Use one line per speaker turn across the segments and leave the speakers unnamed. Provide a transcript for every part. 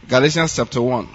Galatians chapter 1.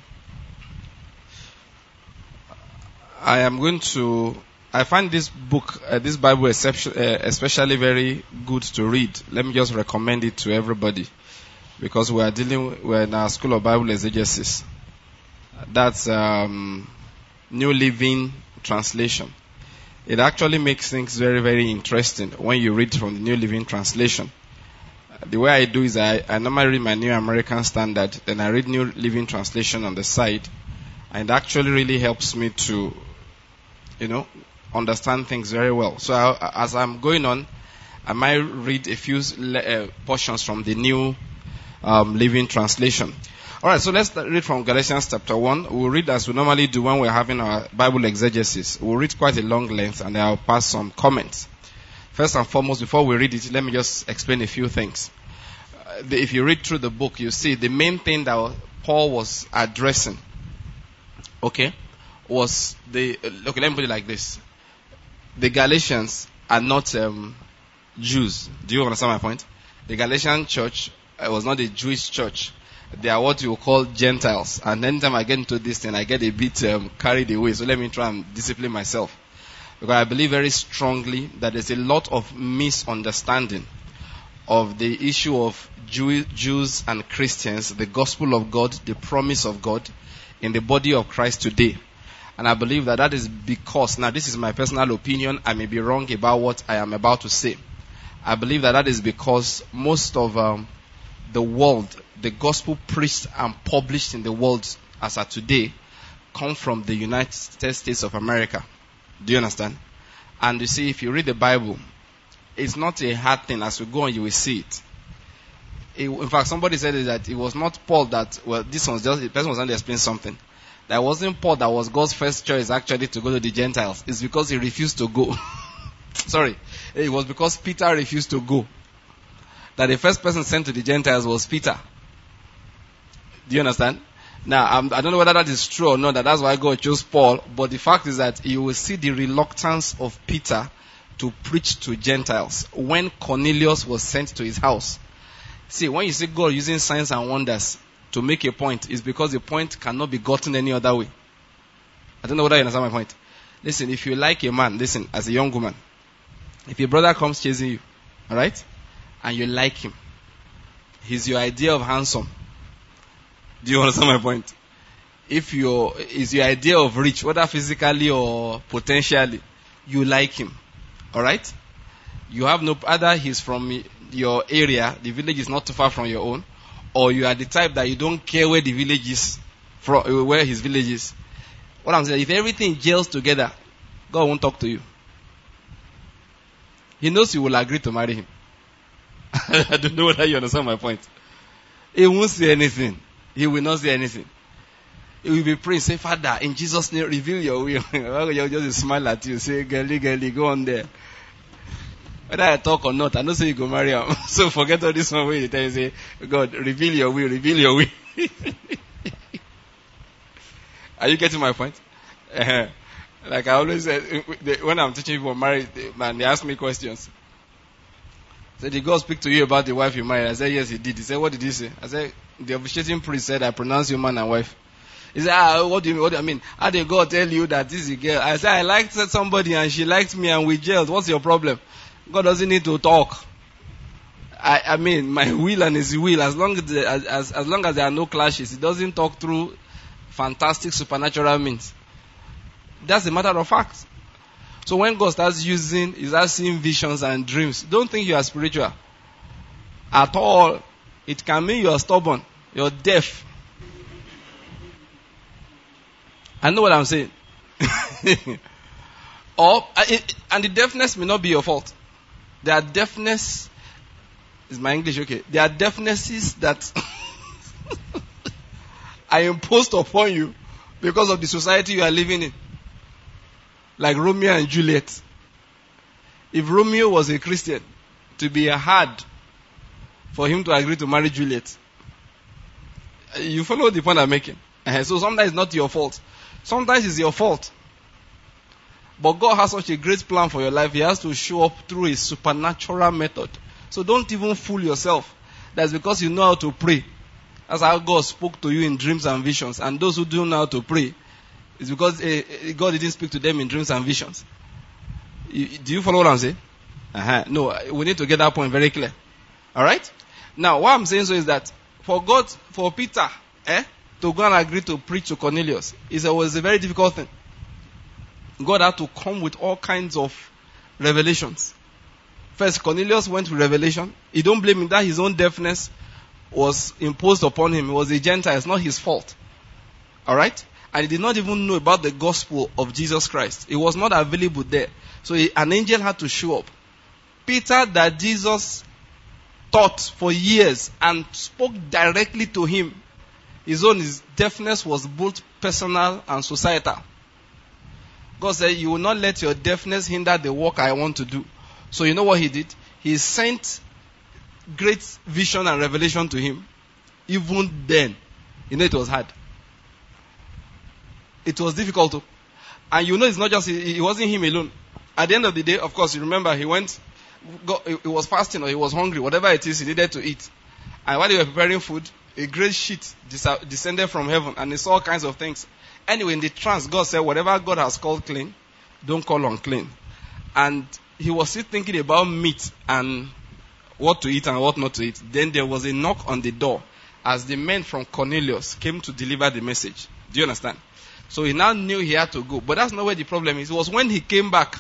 I find this book, this Bible especially very good to read. Let me just recommend it to everybody. Because we're in our School of Bible Exegesis. That's New Living Translation. It actually makes things very, very interesting when you read from the New Living Translation. The way I do is I normally read my New American Standard, then I read New Living Translation on the side, and it actually really helps me to, understand things very well. So as I'm going on, I might read a few portions from the New Living Translation. Alright, so let's read from Galatians chapter 1. We'll read as we normally do when we're having our Bible exegesis. We'll read quite a long length and then I'll pass some comments. First and foremost, before we read it, let me just explain a few things. If you read through the book, you see the main thing that Paul was addressing, was let me put it like this. The Galatians are not Jews. Do you understand my point? The Galatian church was not a Jewish church. They are what you call Gentiles. And anytime I get into this thing, I get a bit carried away. So let me try and discipline myself. Because I believe very strongly that there's a lot of misunderstanding of the issue of Jews and Christians, the gospel of God, the promise of God in the body of Christ today. And I believe that is because, now this is my personal opinion, I may be wrong about what I am about to say. I believe that is because most of the world, the gospel preached and published in the world as of today, come from the United States of America. Do you understand? And you see, if you read the Bible, it's not a hard thing. As we go on, you will see it. In fact, somebody said that it was not Paul that, this was just, the person was trying to explain something. That wasn't Paul that was God's first choice actually to go to the Gentiles. It's because he refused to go. Sorry. It was because Peter refused to go. That the first person sent to the Gentiles was Peter. Do you understand? Now, I don't know whether that is true or not, that's why God chose Paul, but the fact is that you will see the reluctance of Peter to preach to Gentiles when Cornelius was sent to his house. See, when you see God using signs and wonders to make a point, it's because the point cannot be gotten any other way. I don't know whether you understand my point. Listen, if you like a man, as a young woman, if your brother comes chasing you, alright, and you like him, he's your idea of handsome. Do you understand my point? Is your idea of rich, whether physically or potentially, you like him. Alright? You have either he's from your area, the village is not too far from your own, or you are the type that you don't care where the village is, where his village is. What I'm saying, if everything gels together, God won't talk to you. He knows you will agree to marry him. I don't know whether you understand my point. He won't say anything. He will not say anything. He will be praying, say, Father, in Jesus' name, reveal your will. You'll just smile at you, say, girly, go on there. Whether I talk or not, I don't say you go marry him. So forget all this one way you tell you, say, God, reveal your will. Are you getting my point? Like I always say, when I'm teaching people marriage, man, they ask me questions. Say, did God speak to you about the wife you married? I said, yes, he did. He said, what did he say? I said, the officiating priest said, I pronounce you man and wife. He said, what do you mean? How did God tell you that this is a girl? I said, I liked somebody and she liked me and we gelled. What's your problem? God doesn't need to talk. I mean, my will and his will, as long as there are no clashes, he doesn't talk through fantastic supernatural means. That's a matter of fact. So when God starts seeing visions and dreams, don't think you are spiritual. At all. It can mean you are stubborn. You're deaf. I know what I'm saying. And the deafness may not be your fault. There are deafness. Is my English okay? There are deafnesses that are imposed upon you because of the society you are living in. Like Romeo and Juliet. If Romeo was a Christian, to be hard for him to agree to marry Juliet. You follow the point I'm making? So sometimes it's not your fault. Sometimes it's your fault. But God has such a great plan for your life. He has to show up through a supernatural method. So don't even fool yourself. That's because you know how to pray. That's how God spoke to you in dreams and visions. And those who don't know how to pray, it's because God didn't speak to them in dreams and visions. Do you follow what I'm saying? No, we need to get that point very clear. Alright? Now, what I'm saying so is that for Peter, to go and agree to preach to Cornelius, was a very difficult thing. God had to come with all kinds of revelations. First, Cornelius went with revelation. You don't blame him that his own deafness was imposed upon him. It was a Gentile. It's not his fault. Alright? And he did not even know about the gospel of Jesus Christ. It was not available there. So an angel had to show up. Peter, that Jesus taught for years and spoke directly to him, his deafness was both personal and societal. God said, you will not let your deafness hinder the work I want to do. So you know what he did? He sent great vision and revelation to him. Even then, it was hard. It was difficult. And it's not just, it wasn't him alone. At the end of the day, of course, you remember, he was fasting or he was hungry, whatever it is, he needed to eat. And while they were preparing food, a great sheet descended from heaven and he saw all kinds of things. Anyway, in the trance, God said, whatever God has called clean, don't call unclean. And he was still thinking about meat and what to eat and what not to eat. Then there was a knock on the door as the men from Cornelius came to deliver the message. Do you understand? So he now knew he had to go. But that's not where the problem is. It was when he came back.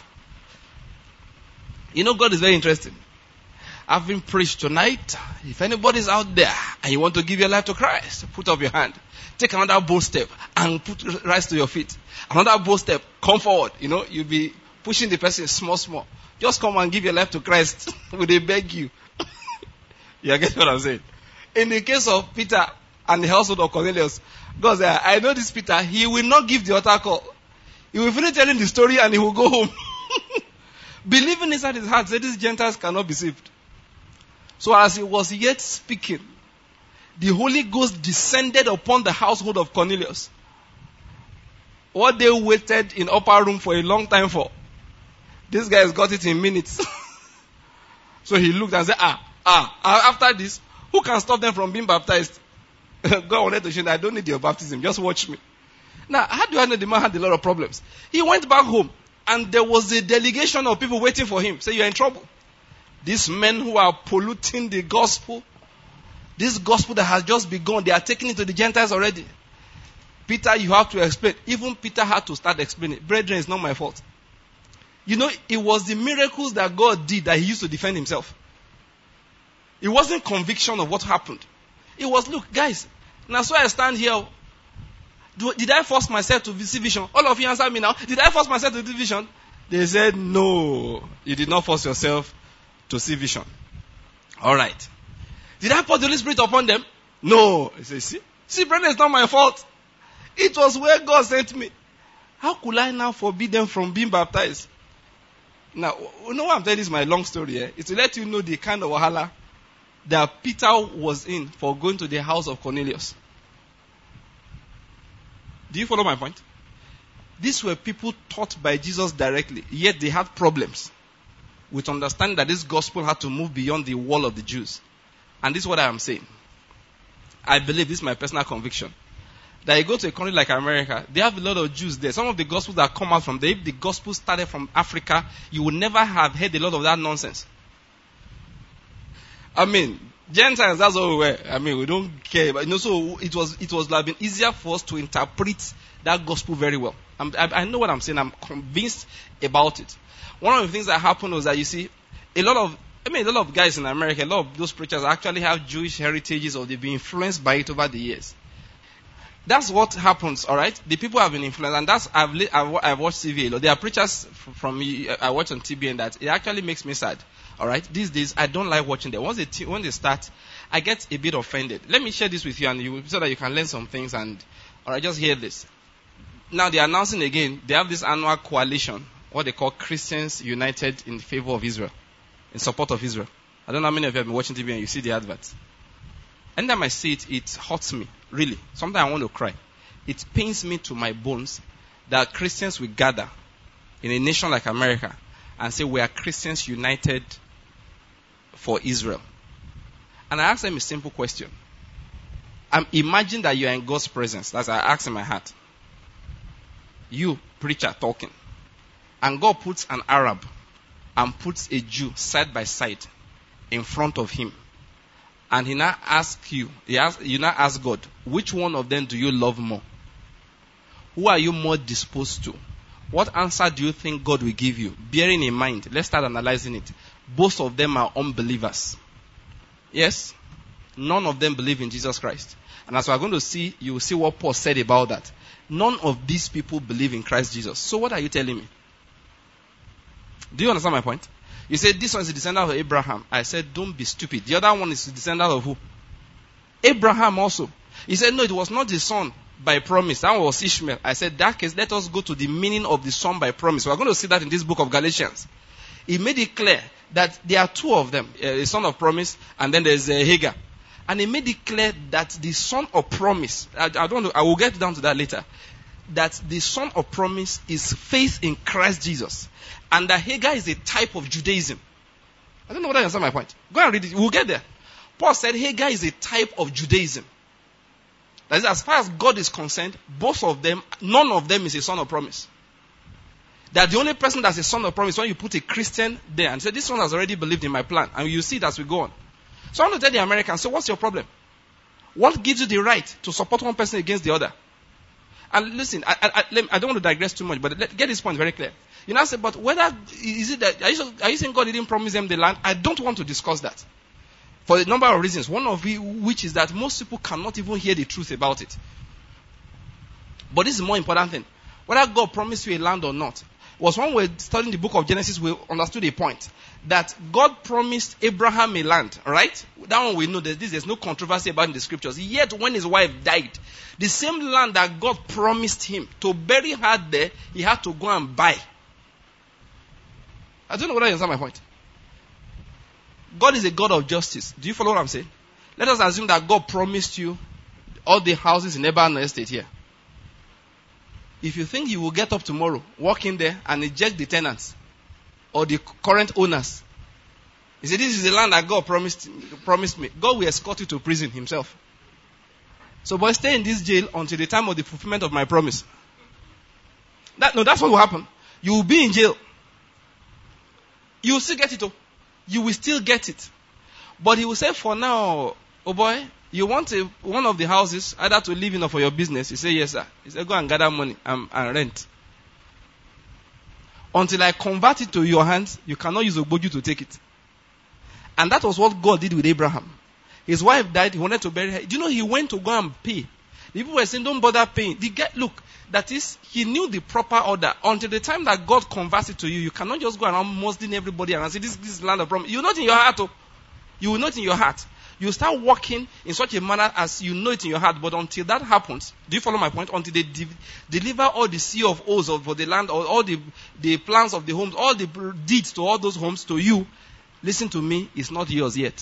God is very interesting. I've been preached tonight. If anybody's out there and you want to give your life to Christ, put up your hand. Take another bold step and rise to your feet. Another bold step. Come forward. You'll be pushing the person small. Just come and give your life to Christ. Will they beg you? You get what I'm saying? In the case of Peter and the household of Cornelius, God said, I know this Peter, he will not give the altar call. He will finish telling the story and he will go home. Believing inside his heart that these Gentiles cannot be saved. So as he was yet speaking, the Holy Ghost descended upon the household of Cornelius. What they waited in upper room for a long time for, this guy has got it in minutes. So he looked and said, after this, who can stop them from being baptized? God wanted to show that I don't need your baptism, just watch me. Now, how do I know the man had a lot of problems? He went back home and there was a delegation of people waiting for him. Say, you're in trouble. These men who are polluting the gospel, this gospel that has just begun, they are taking it to the Gentiles already. Peter, you have to explain. Even Peter had to start explaining. Brethren, it's not my fault. It was the miracles that God did that he used to defend himself. It wasn't conviction of what happened. It was, look, guys, now so I stand here. Did I force myself to see vision? All of you answer me now. Did I force myself to see vision? They said, no, you did not force yourself to see vision. Alright. Did I pour the Holy Spirit upon them? No. He said, see, brother, it's not my fault. It was where God sent me. How could I now forbid them from being baptized? Now, you know what I'm telling you is my long story here. It's to let you know the kind of wahala that Peter was in for going to the house of Cornelius. Do you follow my point? These were people taught by Jesus directly, yet they had problems with understanding that this gospel had to move beyond the wall of the Jews. And this is what I am saying. I believe, this is my personal conviction, that you go to a country like America, they have a lot of Jews there. Some of the gospels that come out from there, if the gospel started from Africa, you would never have heard a lot of that nonsense. Gentiles, that's all we were. We don't care. But, so it was like been easier for us to interpret that gospel very well. I know what I'm saying. I'm convinced about it. One of the things that happened was that, you see, a lot of guys in America, a lot of those preachers actually have Jewish heritages or they've been influenced by it over the years. That's what happens, alright? The people have been influenced, and I've watched TV a lot. There are preachers from I watch on TBN that it actually makes me sad. Alright? These days, I don't like watching them. When they start, I get a bit offended. Let me share this with you so that you can learn some things alright, just hear this. Now they're announcing again, they have this annual coalition, what they call Christians United in favor of Israel, in support of Israel. I don't know how many of you have been watching TV and you see the adverts. Anytime I see it, it hurts me, really. Sometimes I want to cry. It pains me to my bones that Christians will gather in a nation like America and say we are Christians united for Israel. And I ask them a simple question. Imagine that you are in God's presence. That's what I ask in my heart. You, preacher, talking. And God puts an Arab and puts a Jew side by side in front of him. And he now asks you now ask God, which one of them do you love more? Who are you more disposed to? What answer do you think God will give you? Bearing in mind, let's start analyzing it. Both of them are unbelievers. Yes? None of them believe in Jesus Christ. And as we're going to see, you will see what Paul said about that. None of these people believe in Christ Jesus. So what are you telling me? Do you understand my point? You said this one is the descendant of Abraham. I said, don't be stupid. The other one is the descendant of who? Abraham also. He said, no, it was not the son by promise. That one was Ishmael. I said, that case, let us go to the meaning of the son by promise. We're going to see that in this book of Galatians. He made it clear that there are two of them, a son of promise, and then there's Hagar. And he made it clear that the son of promise, I will get down to that later, that the son of promise is faith in Christ Jesus. And that Hagar is a type of Judaism. I don't know whether you understand my point. Go and read it. We'll get there. Paul said Hagar is a type of Judaism. That is, as far as God is concerned, both of them, none of them is a son of promise. That the only person that's a son of promise when you put a Christian there and say, this one has already believed in my plan. And you see it as we go on. So I want to tell the Americans, so what's your problem? What gives you the right to support one person against the other? And listen, I don't want to digress too much, but get this point very clear. You now say, but whether, is it that, are you saying God didn't promise them the land? I don't want to discuss that. For a number of reasons. One of which is that most people cannot even hear the truth about it. But this is the more important thing. Whether God promised you a land or not, was when we were studying the book of Genesis, we understood a point. That God promised Abraham a land, right? That one we know that there's no controversy about in the scriptures. Yet when his wife died, the same land that God promised him to bury her there, he had to go and buy. I don't know whether you understand my point. God is a God of justice. Do you follow what I'm saying? Let us assume that God promised you all the houses in Eberhard Estate here. If you think you will get up tomorrow, walk in there and eject the tenants or the current owners. He said, this is the land that God promised me. God will escort you to prison himself. So boy, stay in this jail until the time of the fulfillment of my promise. That's what will happen. You will be in jail. You will still get it. You will still get it. But he will say, for now, oh boy, you want one of the houses either to live in or for your business? He said, yes, sir. He said, go and gather money and rent. Until I convert it to your hands, you cannot use Ogboju to take it. And that was what God did with Abraham. His wife died, he wanted to bury her. Do you know he went to go and pay? The people were saying, don't bother paying. The guy, look, that is, he knew the proper order. Until the time that God converts it to you, you cannot just go around muzzling everybody and say, this is land of promise. You know it in your heart. You will know it in your heart. You start walking in such a manner as you know it in your heart. But until that happens, do you follow my point? Until they deliver all the sea of O's for the land, or all the plans of the homes, all the deeds to all those homes to you, listen to me, it's not yours yet.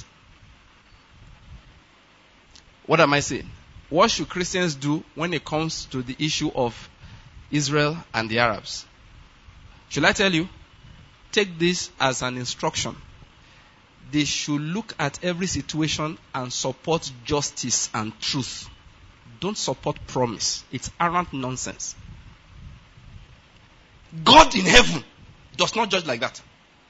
What am I saying? What should Christians do when it comes to the issue of Israel and the Arabs? Should I tell you? Take this as an instruction. They should look at every situation and support justice and truth. Don't support promise. It's arrant nonsense. God in heaven does not judge like that.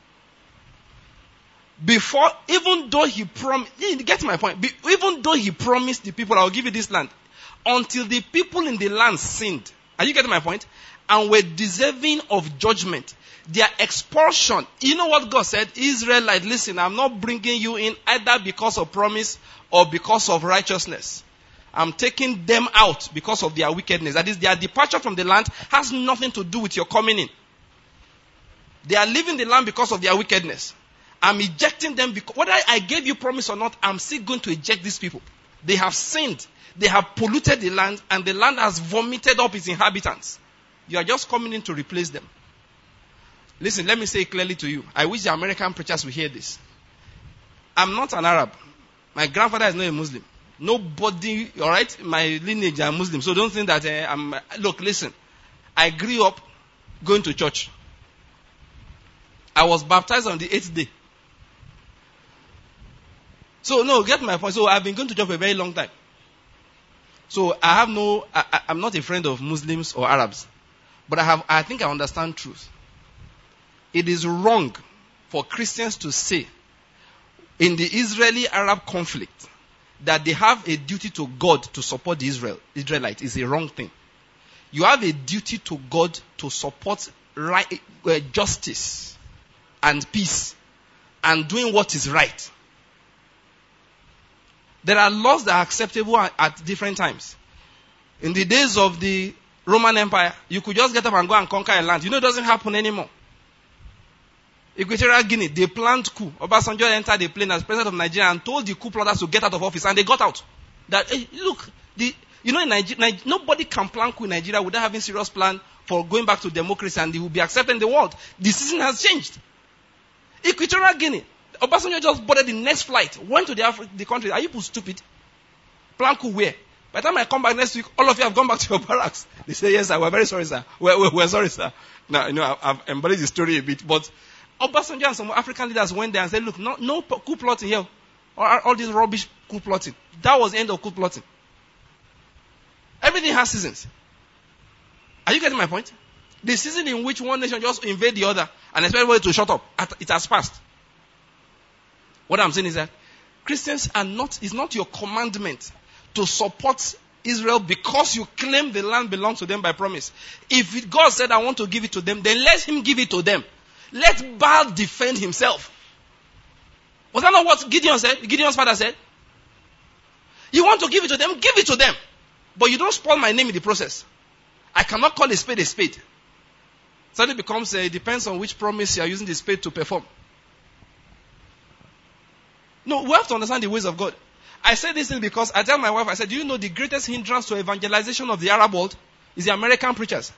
Before, even though he promised, get my point, even though he promised the people, I'll give you this land, until the people in the land sinned, are you getting my point? And were deserving of judgment, their expulsion, you know what God said? Israelite, listen, I'm not bringing you in either because of promise or because of righteousness. I'm taking them out because of their wickedness. That is, their departure from the land has nothing to do with your coming in. They are leaving the land because of their wickedness. I'm ejecting them because whether I gave you promise or not, I'm still going to eject these people. They have sinned. They have polluted the land, and the land has vomited up its inhabitants. You are just coming in to replace them. Listen, let me say it clearly to you. I wish the American preachers will hear this. I'm not an Arab. My grandfather is not a Muslim. Nobody, alright, my lineage are Muslim. So don't think that look, listen. I grew up going to church. I was baptized on the 8th day. So, no, get my point. So, I've been going to church for a very long time. So I'm not a friend of Muslims or Arabs. But I think I understand truth. It is wrong for Christians to say in the Israeli-Arab conflict that they have a duty to God to support the Israelites. Is a wrong thing. You have a duty to God to support justice and peace and doing what is right. There are laws that are acceptable at different times. In the days of the Roman Empire, you could just get up and go and conquer a land. You know, it doesn't happen anymore. Equatorial Guinea, they planned coup. Obasanjo entered the plane as president of Nigeria and told the coup plotters to get out of office, and they got out. That, hey, look, in Nigeria, nobody can plan coup in Nigeria without having serious plan for going back to democracy, and they will be accepted in the world. The season has changed. Equatorial Guinea, Obasanjo just boarded the next flight, went to the country. Are you people stupid? Plan coup where? By the time I come back next week, all of you have gone back to your barracks. They say, yes, sir, we're very sorry, sir. We're sorry, sir. Now, I've embellished the story a bit, but Obasanjo and some African leaders went there and said, look, no coup plotting here. All this rubbish coup plotting. That was the end of coup plotting. Everything has seasons. Are you getting my point? The season in which one nation just invade the other and expect everybody to shut up, it has passed. What I'm saying is that Christians it's not your commandment to support Israel because you claim the land belongs to them by promise. If God said, I want to give it to them, then let him give it to them. Let Baal defend himself. Was that not what Gideon said? Gideon's father said? You want to give it to them? Give it to them. But you don't spoil my name in the process. I cannot call a spade a spade. So it becomes, it depends on which promise you are using the spade to perform. No, we have to understand the ways of God. I say this thing because I tell my wife, I said, do you know the greatest hindrance to evangelization of the Arab world is the American preachers?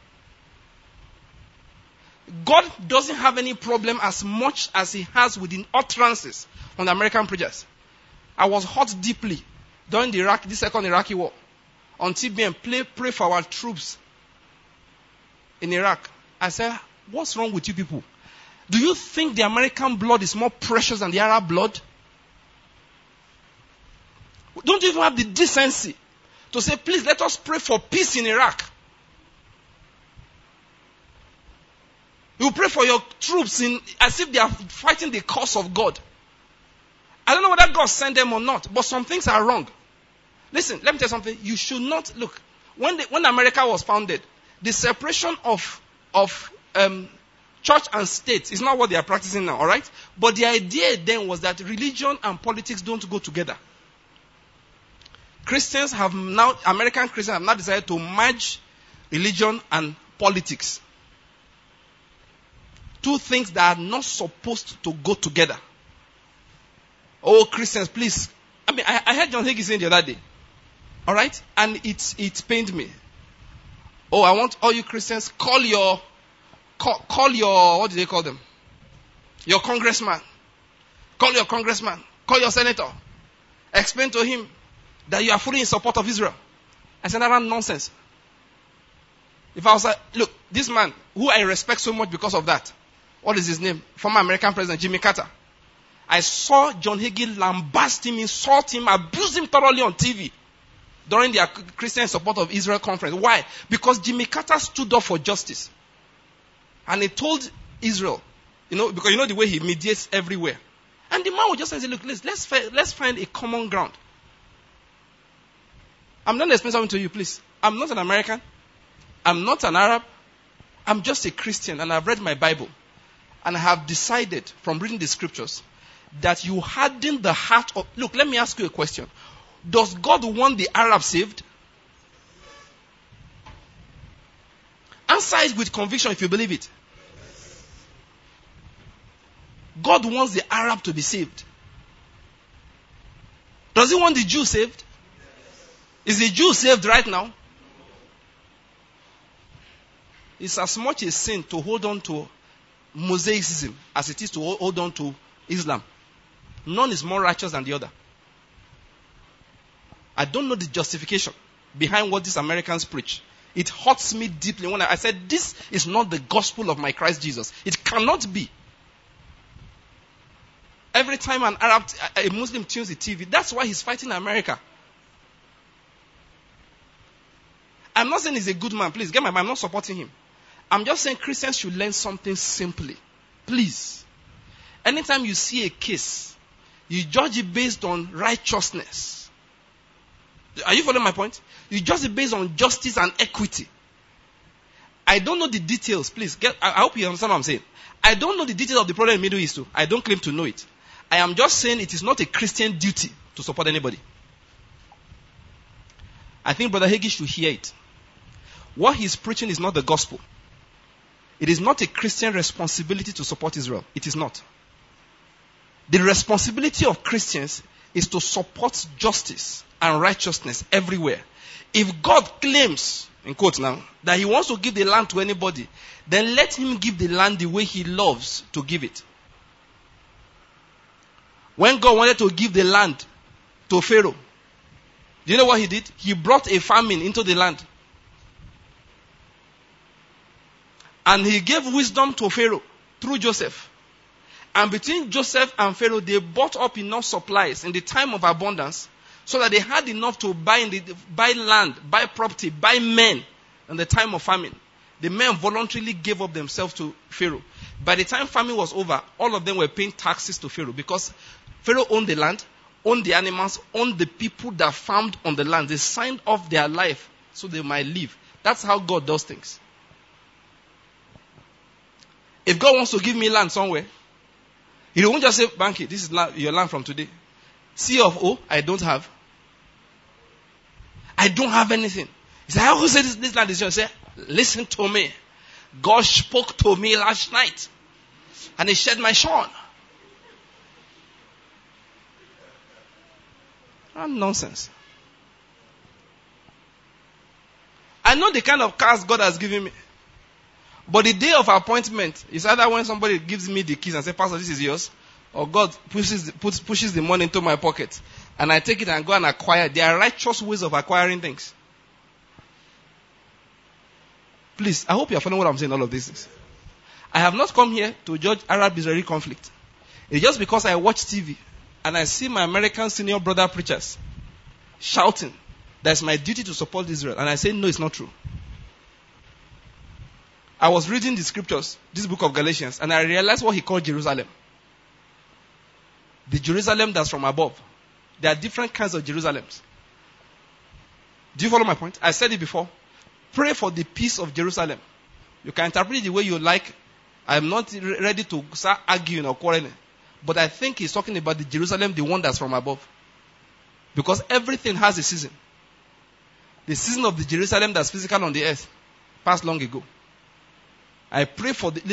God doesn't have any problem as much as he has with the utterances from the American preachers. I was hurt deeply during the second Iraqi war. On TBN, pray for our troops in Iraq. I said, what's wrong with you people? Do you think the American blood is more precious than the Arab blood? Don't you even have the decency to say, please let us pray for peace in Iraq? You pray for your troops as if they are fighting the cause of God. I don't know whether God sent them or not, but some things are wrong. Listen, let me tell you something. You should not look. When America was founded, the separation of church and state is not what they are practicing now, all right? But the idea then was that religion and politics don't go together. American Christians have now decided to merge religion and politics. Two things that are not supposed to go together. Oh, Christians, please. I heard John Hagee saying the other day. All right? And it pained me. Oh, I want all you Christians, call your, what do they call them? Your congressman. Call your congressman. Call your senator. Explain to him that you are fully in support of Israel. I said, that's nonsense. If I was like, look, this man, who I respect so much because of that, what is his name? Former American President Jimmy Carter. I saw John Hagee lambast him, insult him, abuse him thoroughly on TV during their Christian support of Israel conference. Why? Because Jimmy Carter stood up for justice. And he told Israel, because the way he mediates everywhere. And the man would just say, look, let's find a common ground. I'm not explaining something to you, please. I'm not an American. I'm not an Arab. I'm just a Christian, and I've read my Bible. And I have decided from reading the scriptures that you harden the heart of... Look, let me ask you a question. Does God want the Arab saved? Answer it with conviction if you believe it. God wants the Arab to be saved. Does he want the Jew saved? Is the Jew saved right now? It's as much a sin to hold on to Mosaicism as it is to hold on to Islam. None is more righteous than the other. I don't know the justification behind what these Americans preach. It hurts me deeply when I said, this is not the gospel of my Christ Jesus. It cannot be. Every time a Muslim tunes the TV, that's why he's fighting America. I'm not saying he's a good man. Please, get my mind. I'm not supporting him. I'm just saying Christians should learn something simply. Please. Anytime you see a case, you judge it based on righteousness. Are you following my point? You judge it based on justice and equity. I don't know the details. Please, I hope you understand what I'm saying. I don't know the details of the problem in the Middle East too. I don't claim to know it. I am just saying it is not a Christian duty to support anybody. I think Brother Hagee should hear it. What he's preaching is not the gospel. It is not a Christian responsibility to support Israel. It is not. The responsibility of Christians is to support justice and righteousness everywhere. If God claims, in quotes now, that he wants to give the land to anybody, then let him give the land the way he loves to give it. When God wanted to give the land to Pharaoh, do you know what he did? He brought a famine into the land. And he gave wisdom to Pharaoh through Joseph. And between Joseph and Pharaoh, they bought up enough supplies in the time of abundance so that they had enough to buy land, buy property, buy men in the time of famine. The men voluntarily gave up themselves to Pharaoh. By the time famine was over, all of them were paying taxes to Pharaoh because Pharaoh owned the land, owned the animals, owned the people that farmed on the land. They signed off their life so they might live. That's how God does things. If God wants to give me land somewhere, he won't just say, Banky, this is your land from today. C of O, I don't have. I don't have anything. He said, how say this land is yours? He said, listen to me. God spoke to me last night. And he said, my son. Nonsense. I know the kind of cars God has given me. But the day of appointment is either when somebody gives me the keys and says, Pastor, this is yours, or God pushes the money into my pocket, and I take it and go and acquire. There are righteous ways of acquiring things. Please, I hope you are following what I'm saying, all of these things. I have not come here to judge Arab-Israeli conflict. It's just because I watch TV, and I see my American senior brother preachers shouting, that's my duty to support Israel. And I say, no, it's not true. I was reading the scriptures, this book of Galatians, and I realized what he called Jerusalem. The Jerusalem that's from above. There are different kinds of Jerusalems. Do you follow my point? I said it before. Pray for the peace of Jerusalem. You can interpret it the way you like. I'm not ready to start arguing or quarreling. But I think he's talking about the Jerusalem, the one that's from above. Because everything has a season. The season of the Jerusalem that's physical on the earth passed long ago. I pray for the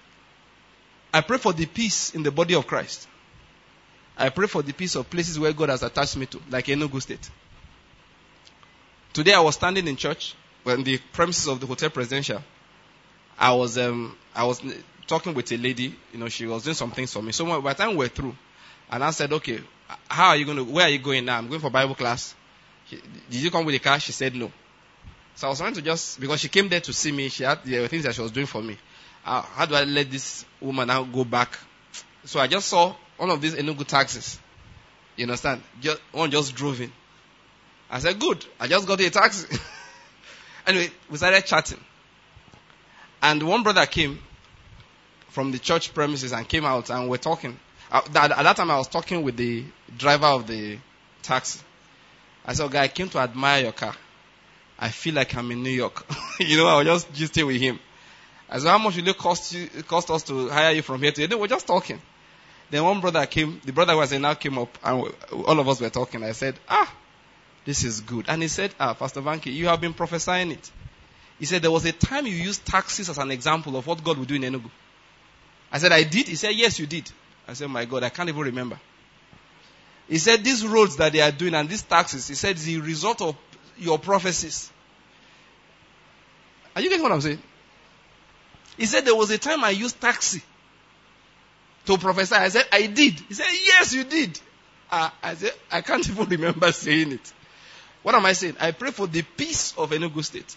peace in the body of Christ. I pray for the peace of places where God has attached me to, like Enugu State. Today I was standing in church, on the premises of the Hotel Presidential. I was talking with a lady, she was doing some things for me. So by the time we were through, and I said, okay, where are you going now? I'm going for Bible class. Did you come with a car? She said no. So I was trying to because she came there to see me, there were things that she was doing for me. How do I let this woman now go back? So I just saw one of these Enugu taxis. You understand? One just drove in. I said, good, I just got a taxi. Anyway, we started chatting. And one brother came from the church premises and came out and we're talking. At that time I was talking with the driver of the taxi. I said, guy, I came to admire your car. I feel like I'm in New York. I was just stay with him. I said, how much will it cost us to hire you from here to here? They were just talking. Then one brother came, the brother was now came up and all of us were talking. I said, this is good. And he said, Pastor Banky, you have been prophesying it. He said, there was a time you used taxis as an example of what God would do in Enugu. I said, I did? He said, yes, you did. I said, my God, I can't even remember. He said, these roads that they are doing and these taxis, he said, the result of your prophecies. Are you getting what I'm saying? He said, there was a time I used taxi to prophesy. I said, I did. He said, yes, you did. I said, I can't even remember saying it. What am I saying? I pray for the peace of Enugu State.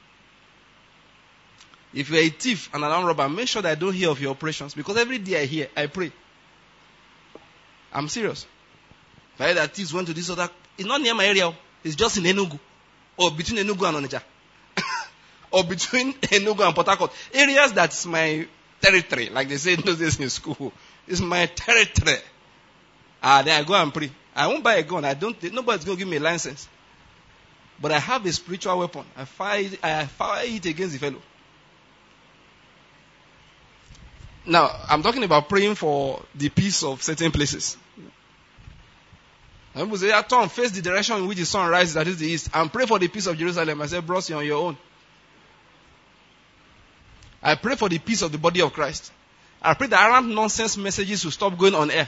If you're a thief and an armed robber, make sure that I don't hear of your operations. Because every day I hear, I pray. I'm serious. If I hear that thieves went to this other, it's not near my area. It's just in Enugu. Or between Enugu and Onitsha. or between Enugu and Port Harcourt. Areas that's my territory, like they say in those days in school. It's my territory. Then I go and pray. I won't buy a gun. Nobody's going to give me a license. But I have a spiritual weapon. I fire it against the fellow. Now, I'm talking about praying for the peace of certain places. People say, turn, face the direction in which the sun rises, that is the east, and pray for the peace of Jerusalem. I say, bros, you're on your own. I pray for the peace of the body of Christ. I pray that around nonsense messages will stop going on air.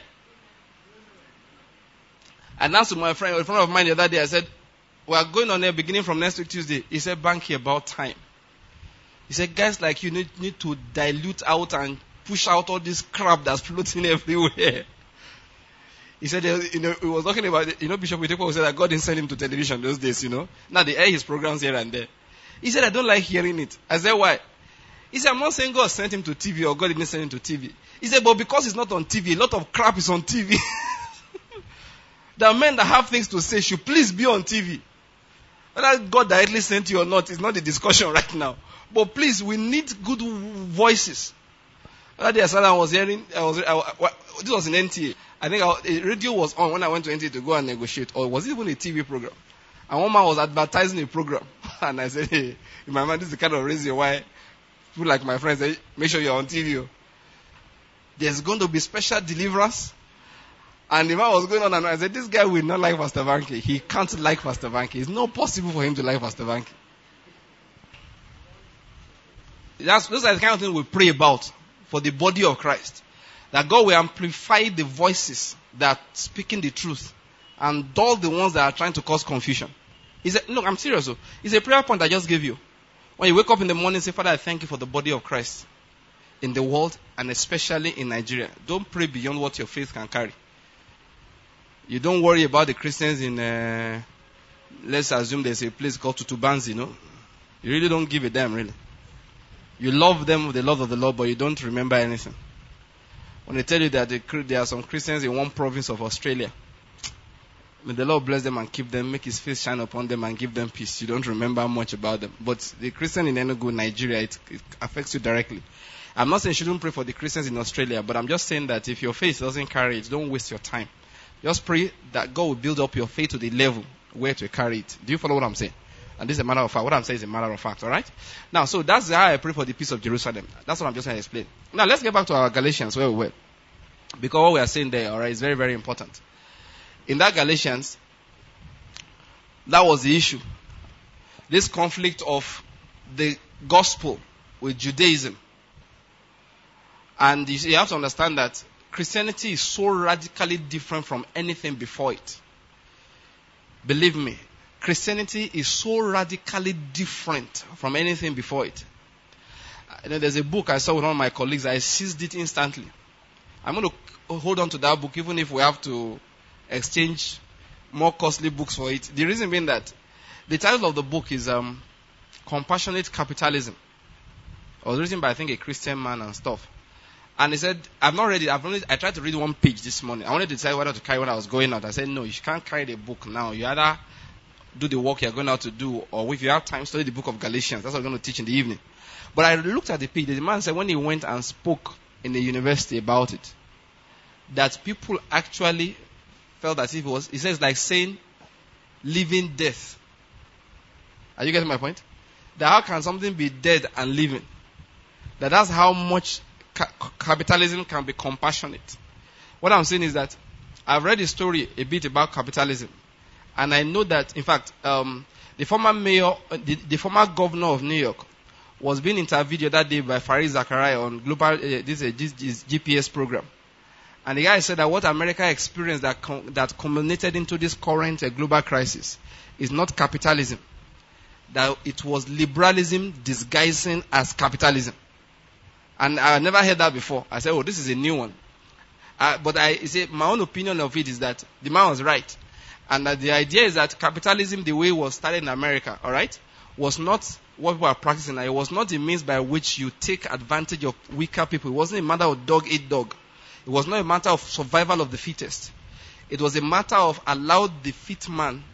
And now to my friend, a friend of mine the other day, I said, we are going on air beginning from next week Tuesday. He said, Banky, about time. He said, guys like you need to dilute out and push out all this crap that's floating everywhere. He said, he was talking about, Bishop Witeko said that God didn't send him to television those days, Now they air his programs here and there. He said, I don't like hearing it. I said, why? He said, I'm not saying God sent him to TV or God didn't send him to TV. He said, but because it's not on TV, a lot of crap is on TV. The men that have things to say should please be on TV. Whether God directly sent you or not is not the discussion right now. But please, we need good voices. That day, I was hearing, this was in NTA. I think a radio was on when I went to NTA to go and negotiate. Or was it even a TV program? And one man was advertising a program. And I said, hey, in my mind, this is the kind of reason why people like my friends say, make sure you're on TV. There's going to be special deliverance. And the man was going on and I said, this guy will not like Pastor Banky. He can't like Pastor Banky. It's not possible for him to like Pastor Banky. Those are the kind of things we pray about for the body of Christ. That God will amplify the voices that are speaking the truth and dull the ones that are trying to cause confusion. Look, I'm serious. It's a prayer point I just gave you. When you wake up in the morning, say, Father, I thank you for the body of Christ in the world and especially in Nigeria. Don't pray beyond what your faith can carry. You don't worry about the Christians in, let's assume there's a place called Tutubanzi, You really don't give a damn, really. You love them with the love of the Lord, but you don't remember anything. When they tell you that there are some Christians in one province of Australia, may the Lord bless them and keep them, make His face shine upon them and give them peace. You don't remember much about them. But the Christian in Enugu, Nigeria, it affects you directly. I'm not saying you shouldn't pray for the Christians in Australia, but I'm just saying that if your faith doesn't carry it, don't waste your time. Just pray that God will build up your faith to the level where to carry it. Do you follow what I'm saying? And this is a matter of fact. What I'm saying is a matter of fact, alright? Now, so that's how I pray for the peace of Jerusalem. That's what I'm just going to explain. Now, let's get back to our Galatians where we were. Because what we are saying there, alright, is very, very important. In that Galatians, that was the issue. This conflict of the gospel with Judaism. And you have to understand that Christianity is so radically different from anything before it. Believe me, Christianity is so radically different from anything before it. There's a book I saw with one of my colleagues. I seized it instantly. I'm going to hold on to that book even if we have to exchange more costly books for it. The reason being that the title of the book is Compassionate Capitalism. It was written by, I think, a Christian man and stuff. And he said, I've not read it. I tried to read one page this morning. I wanted to decide whether to carry when I was going out. I said, no, you can't carry the book now. You either do the work you're going out to do, or if you have time, study the book of Galatians. That's what I'm going to teach in the evening. But I looked at the page. The man said when he went and spoke in the university about it, that people actually felt as if it was, he says, like saying, living death. Are you getting my point? That how can something be dead and living? That's how much capitalism can be compassionate. What I'm saying is that I've read a story a bit about capitalism, and I know that, in fact, the former mayor, the former governor of New York, was being interviewed the other day by Fareed Zakaria on global this GPS program, and the guy said that what America experienced that culminated into this current global crisis is not capitalism, that it was liberalism disguising as capitalism. And I never heard that before. I said, oh, this is a new one. But my own opinion of it is that the man was right. And that the idea is that capitalism, the way it was started in America, alright, was not what we are practicing now. It was not the means by which you take advantage of weaker people. It wasn't a matter of dog eat dog. It was not a matter of survival of the fittest. It was a matter of allow the fit man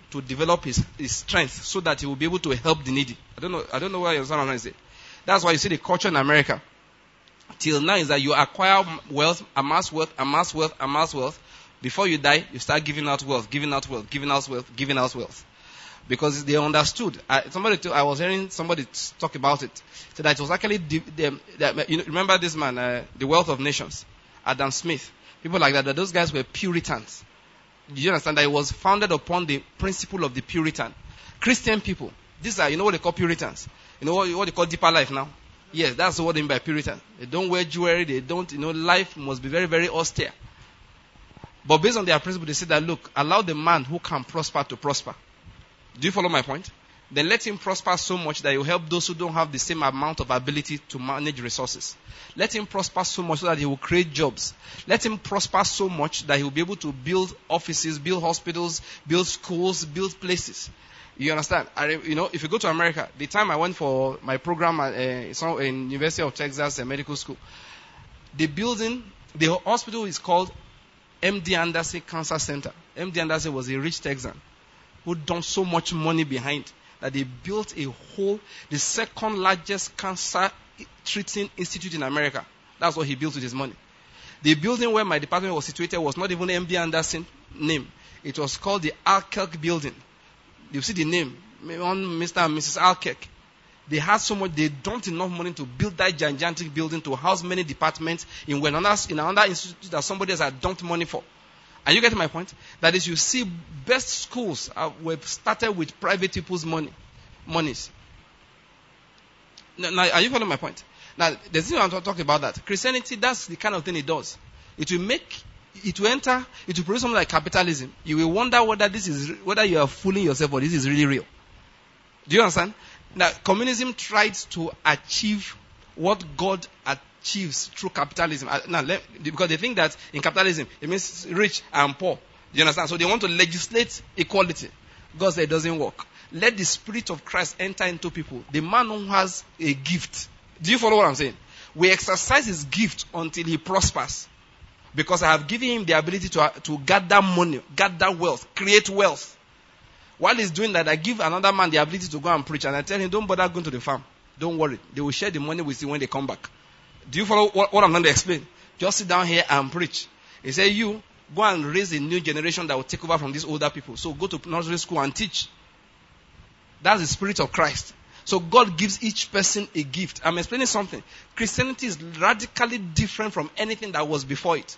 to develop his strength so that he will be able to help the needy. I don't know what you're trying to say. That's why you see the culture in America till now is that you acquire wealth, amass wealth, amass wealth, amass wealth. Before you die, you start giving out wealth, giving out wealth, giving out wealth, giving out wealth. Because they understood. I was hearing somebody talk about it. So that it was actually, remember this man, The Wealth of Nations, Adam Smith. People like that those guys were Puritans. Do you understand that it was founded upon the principle of the Puritan? Christian people. These are, you know what they call Puritans? You know what they call deeper life now? Yes, that's what they mean by Puritan. They don't wear jewelry, they don't, life must be very, very austere. But based on their principle, they say that, look, allow the man who can prosper to prosper. Do you follow my point? Then let him prosper so much that he will help those who don't have the same amount of ability to manage resources. Let him prosper so much so that he will create jobs. Let him prosper so much that he will be able to build offices, build hospitals, build schools, build places. You understand? If you go to America, the time I went for my program in University of Texas Medical School, the hospital is called MD Anderson Cancer Center. MD Anderson was a rich Texan who dumped so much money behind that they built the second largest cancer treating institute in America. That's what he built with his money. The building where my department was situated was not even MD Anderson name. It was called the Alkirk building. You see the name, Mr. and Mrs. Alkirk. They had they dumped enough money to build that gigantic building to house many departments in another institute that somebody else had dumped money for. Are you getting my point? That is, you see, best schools were started with private people's monies. Now, are you following my point? Now, there's no one talking about that. Christianity, that's the kind of thing it does. It will produce something like capitalism. You will wonder whether you are fooling yourself or this is really real. Do you understand? Now, communism tried to achieve what God achieves through capitalism. Because they think that in capitalism, it means rich and poor. Do you understand? So they want to legislate equality. God said it doesn't work. Let the Spirit of Christ enter into people. The man who has a gift. Do you follow what I'm saying? We exercise his gift until he prospers. Because I have given him the ability to gather money, gather wealth, create wealth. While he's doing that, I give another man the ability to go and preach. And I tell him, don't bother going to the farm. Don't worry. They will share the money with you when they come back. Do you follow what I'm going to explain? Just sit down here and preach. He said, you go and raise a new generation that will take over from these older people. So go to nursery school and teach. That's the Spirit of Christ. So God gives each person a gift. I'm explaining something. Christianity is radically different from anything that was before it.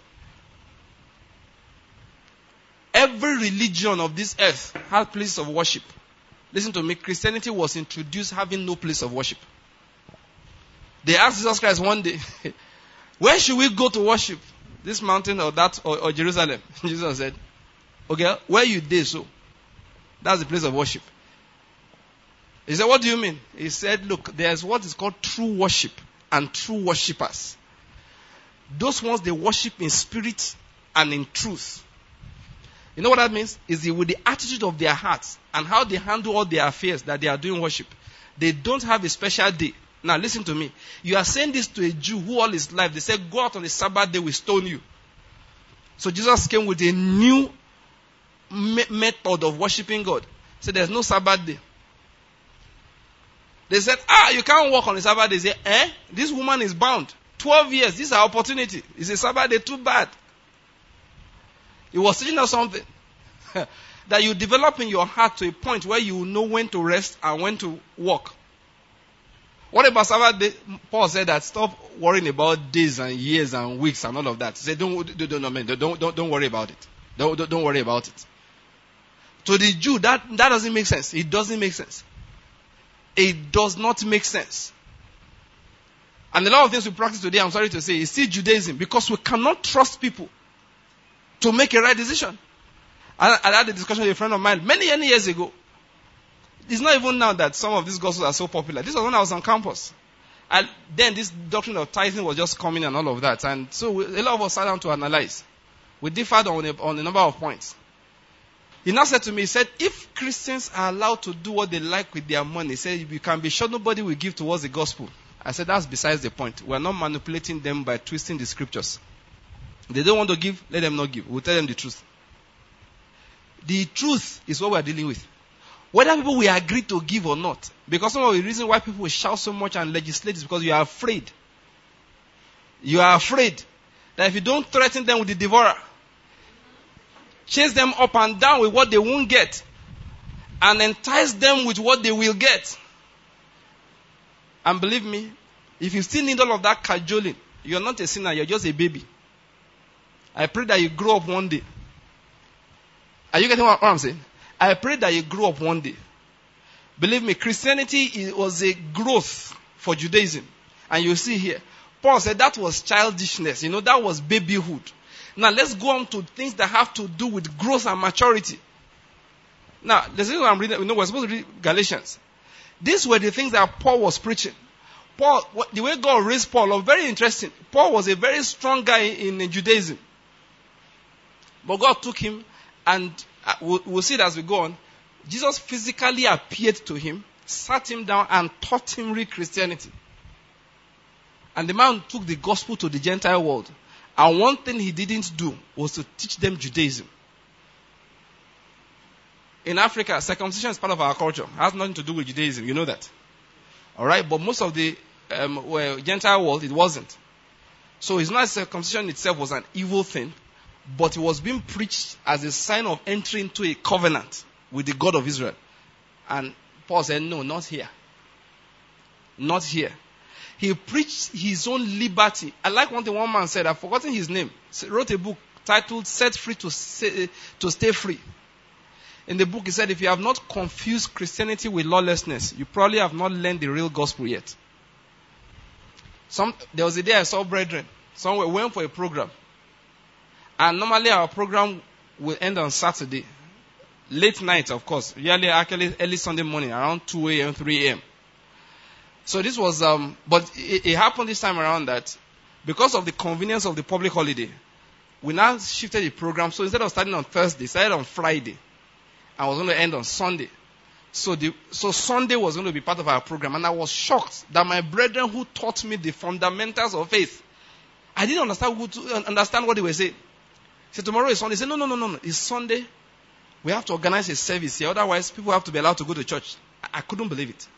Every religion of this earth had places of worship. Listen to me. Christianity was introduced having no place of worship. They asked Jesus Christ one day, where should we go to worship? This mountain or that or Jerusalem? Jesus said, okay, where you there so? That's the place of worship. He said, what do you mean? He said, look, there's what is called true worship and true worshippers. Those ones, they worship in spirit and in truth. You know what that means? Is with the attitude of their hearts and how they handle all their affairs that they are doing worship. They don't have a special day. Now listen to me. You are saying this to a Jew who all his life, they said, go out on the Sabbath day, we stone you. So Jesus came with a new method of worshiping God. He said, there's no Sabbath day. They said, you can't walk on the Sabbath day. They say, this woman is bound. 12 years, this is our opportunity. It's a Sabbath day, too bad. He was teaching us something. That you develop in your heart to a point where you know when to rest and when to walk. What about Sabbath day? Paul said that stop worrying about days and years and weeks and all of that. He said, don't worry about it. Don't worry about it. To the Jew, that doesn't make sense. It doesn't make sense. It does not make sense. And a lot of things we practice today, I'm sorry to say, is still Judaism because we cannot trust people to make a right decision. I had a discussion with a friend of mine many years ago. It's not even now that some of these gospels are so popular. This was when I was on campus. And then this doctrine of tithing was just coming and all of that. And so a lot of us sat down to analyze. We differed on a number of points. He now said to me, he said, if Christians are allowed to do what they like with their money, he said, you can be sure nobody will give towards the gospel. I said, that's besides the point. We're not manipulating them by twisting the scriptures. They don't want to give, let them not give. We'll tell them the truth. The truth is what we are dealing with. Whether people will agree to give or not. Because some of the reason why people shout so much and legislate is because you are afraid. You are afraid that if you don't threaten them with the devourer, chase them up and down with what they won't get, and entice them with what they will get. And believe me, if you still need all of that cajoling, you're not a sinner, you're just a baby. I pray that you grow up one day. Are you getting what I'm saying? I pray that you grow up one day. Believe me, Christianity was a growth for Judaism. And you see here, Paul said that was childishness. That was babyhood. Now let's go on to things that have to do with growth and maturity. Now, this is what I'm reading. We're supposed to read Galatians. These were the things that Paul was preaching. Paul, the way God raised Paul was very interesting. Paul was a very strong guy in Judaism. But God took him, and we'll see it as we go on. Jesus physically appeared to him, sat him down, and taught him real Christianity. And the man took the gospel to the Gentile world. And one thing he didn't do was to teach them Judaism. In Africa, circumcision is part of our culture. It has nothing to do with Judaism. You know that. Alright? But most of the Gentile world, it wasn't. So it's not circumcision itself was an evil thing, but it was being preached as a sign of entry into a covenant with the God of Israel. And Paul said, no, not here. Not here. He preached his own liberty. I like one thing one man said, I've forgotten his name. He wrote a book titled Set Free to Stay Free. In the book he said, if you have not confused Christianity with lawlessness, you probably have not learned the real gospel yet. There was a day I saw brethren. Somewhere we went for a program. And normally our program will end on Saturday. Late night, of course. Actually early Sunday morning, around 2 a.m., 3 a.m. So this was, but it happened this time around that because of the convenience of the public holiday, we now shifted the program. So instead of starting on Thursday, started on Friday. And was going to end on Sunday. So Sunday was going to be part of our program. And I was shocked that my brethren who taught me the fundamentals of faith, I didn't understand what they were saying. He said, tomorrow is Sunday. He said, no. It's Sunday. We have to organize a service here. Otherwise, people have to be allowed to go to church. I couldn't believe it.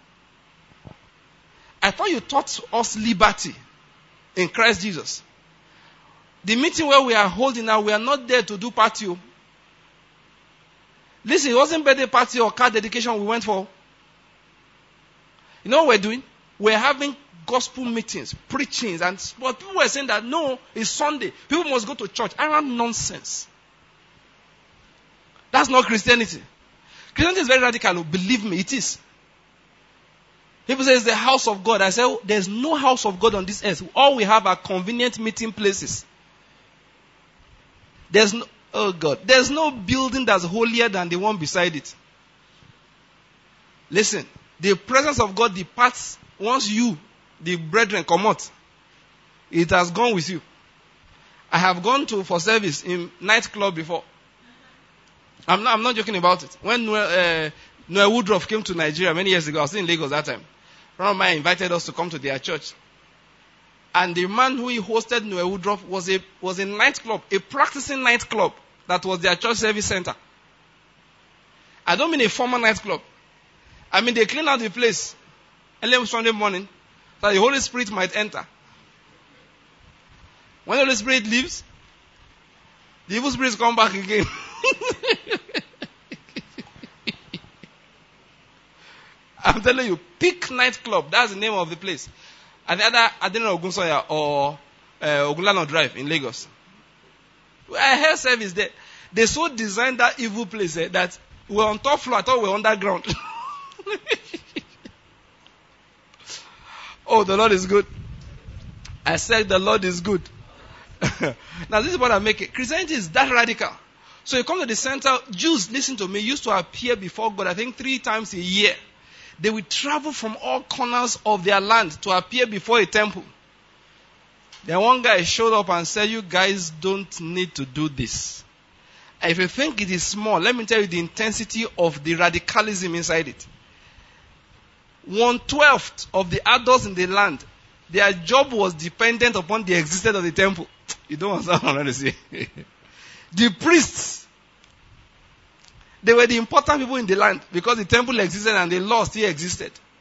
I thought you taught us liberty in Christ Jesus. The meeting where we are holding now, we are not there to do party. Listen, it wasn't birthday party or car dedication we went for. You know what we're doing? We're having gospel meetings, preachings, but people were saying that no, it's Sunday. People must go to church. Around nonsense. That's not Christianity. Christianity is very radical. Believe me, it is. People say it's the house of God. I say, there's no house of God on this earth. All we have are convenient meeting places. There's no building that's holier than the one beside it. Listen, the presence of God departs once you, the brethren, come out. It has gone with you. I have gone for service in nightclub before. I'm not joking about it. When Noel Woodruff came to Nigeria many years ago, I was in Lagos that time. One of mine invited us to come to their church. And the man who hosted Noel Woodruff was a nightclub, a practicing nightclub that was their church service center. I don't mean a former nightclub. I mean they clean out the place early Sunday morning so that the Holy Spirit might enter. When the Holy Spirit leaves, the evil spirits come back again. I'm telling you, Peak Nightclub, that's the name of the place. And the other, I don't know, Ogunsoya or Ogunlano Drive in Lagos. I heard service there. They so designed that evil place that we're on top floor, I thought we were underground. Oh, the Lord is good. I said the Lord is good. Now this is what I'm making. Christianity is that radical. So you come to the center, Jews, listen to me, used to appear before God, I think 3 times a year. They would travel from all corners of their land to appear before a temple. Then one guy showed up and said, you guys don't need to do this. And if you think it is small, let me tell you the intensity of the radicalism inside it. 1/12 of the adults in the land, their job was dependent upon the existence of the temple. You don't understand what I'm trying to say. The priests They were the important people in the land because the temple existed and the law still existed.